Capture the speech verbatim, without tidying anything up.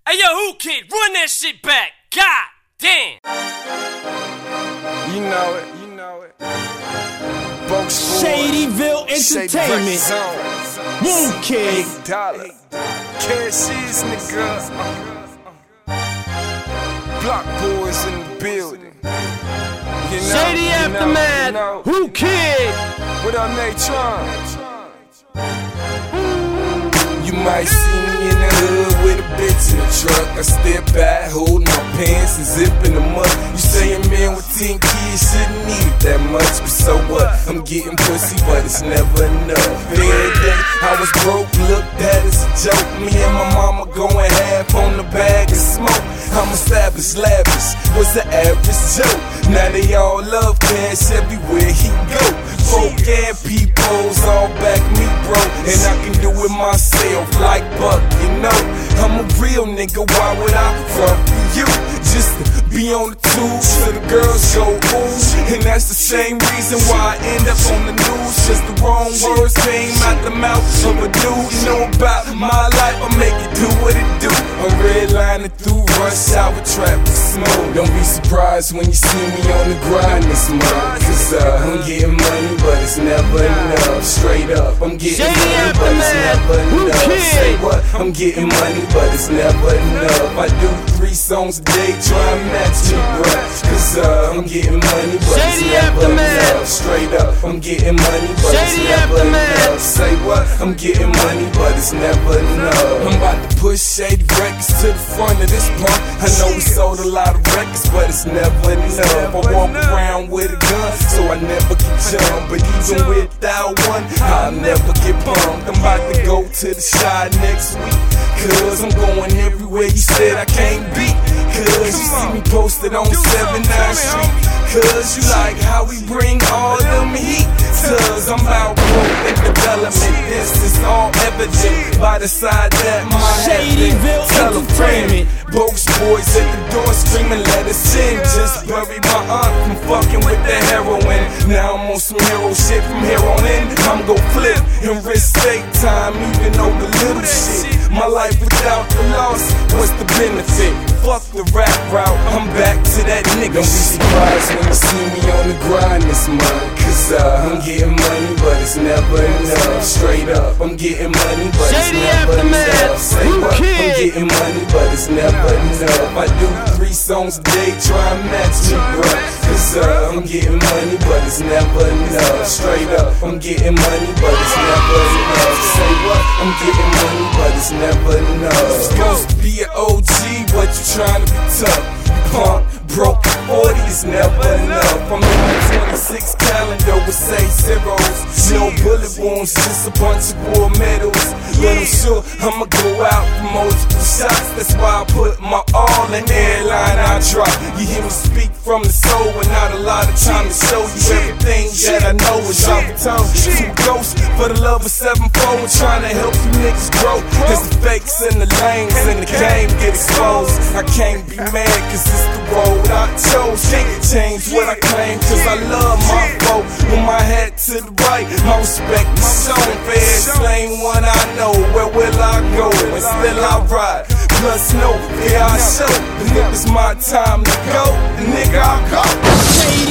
Hey yo, Who Kid, run that shit back. God damn. You know it, you know it. Boke Shadyville Entertainment. Who Kid. Eight dollar. Cashiers, nigga. Block boys in the building. You know, Shady you Aftermath. know, you know. Who Kid. What up, Natron? You might see me in the hood with a bitch in the truck. I step back, holding my pants and zipping them up. You say a man with ten kids shouldn't need it that much, but so what? I'm getting pussy, but it's never enough. The other day, I was broke, looked at as a joke. Me and my mama going half on the bag of smoke. I'm established, lavish, was the average joke. Now they all love cash everywhere he go. Folk and peoples all back me, bro, and I can do it myself like Buck, you know. I'm a real nigga, why would I front for you? Just to be on the tube so the girls go ooh. And that's the same reason why I end up on the news. Just the wrong words came out the mouth of a dude. You know about my life, I make it do what it do. I'm redlining through rush hour traffic smoke. Don't be surprised when you see me on the grind this month, cause uh, I'm getting money, but it's never enough. Straight up, I'm getting Shady money, but it's never enough. Say what? I'm getting money, but it's never enough. I do three songs a day, try and match you, bruh. Cause uh, I'm getting money, but it's Shady never Aftermath. enough. Straight up, I'm getting money, but it's Shady never Aftermath. enough. Say what? I'm getting money, but it's never enough. I'm about to push Shady Records to the front of this pump. I know we sold a lot of records, but it's never enough. I walk around with a gun, so I never get jumped. But even without one, I'll never get bumped. I'm about to go to the shot next week, cause I'm going everywhere you said I can't be. Cause you see me posted on seventy-ninth Street. Cause you like how we bring all them heat. Cause I'm about growth and development. This is all evident by the side that my Shadyville Entertainment. Bogus boys at the door screaming, let us in. Just buried my aunt from fucking with the heroin. Now I'm on some hero shit from here on in. I'm gon' flip and risk state time, even over little shit. My life without the loss, what's the benefit? Fuck the rap route, I'm back to that nigga. Don't be surprised when you see me on the grind this month, cause uh, I'm getting money, but it's never enough. Straight up, I'm getting money, but it's Shady never Aftermath. enough. Say Who what? I'm Kid. getting money, but it's never enough. I do three songs a day, try and match me, bruh. Cause uh, I'm getting money, but it's never enough. Straight up, I'm getting money, but it's never enough. Say what? I'm getting money, but it's never enough. Supposed to be an O G, but you trying to be tough. You punk, broke, forty is never enough. I'm in my twenty-six calendar with say zeros. No bullet wounds, just a bunch of war medals. But I'm sure I'ma go out for multiple shots. That's why I put my all in every line I drop. You hear me speak from the soul, and not a lot of time to show you everything that I know is off the tongue. Two ghosts for the love of seven four, and trying to help you niggas grow. Cause the fakes and the lames in the game get exposed. I can't be mad cause it's the road I chose. Can't change what I claim cause I love my foe. With my hat to the right, my respect is shown. Fair lane one I know, where will I go? And still I ride, plus no fear I show. And if it's my time to go, the nigga I go.